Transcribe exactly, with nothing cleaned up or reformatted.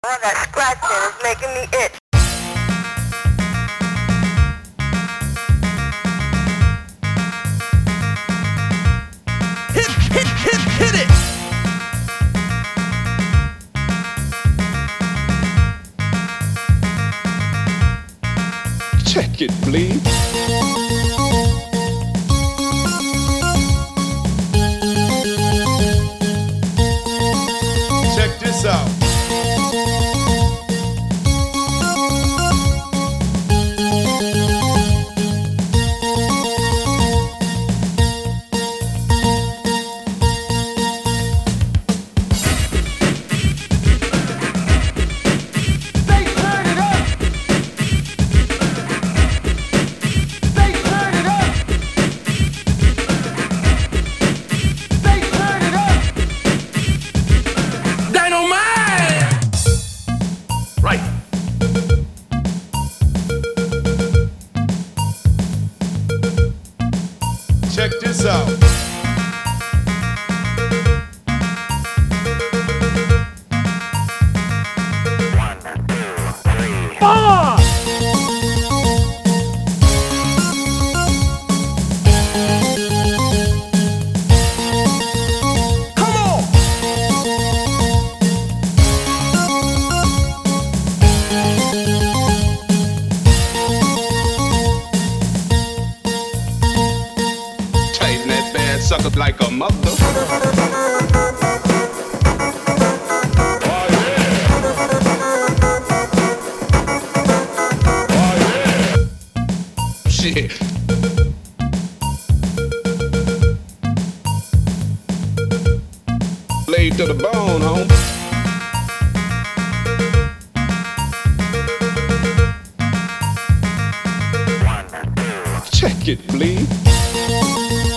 Well, that scratching is making me itch. Hit, hit, hit, hit it! Check it, please. Check this out. Check this out. One, two, three. Four! Come on! Tighten that bad sucker like a mother. Oh yeah. Oh yeah. Shit. Laid to the bone, home. One, two. Check it, please.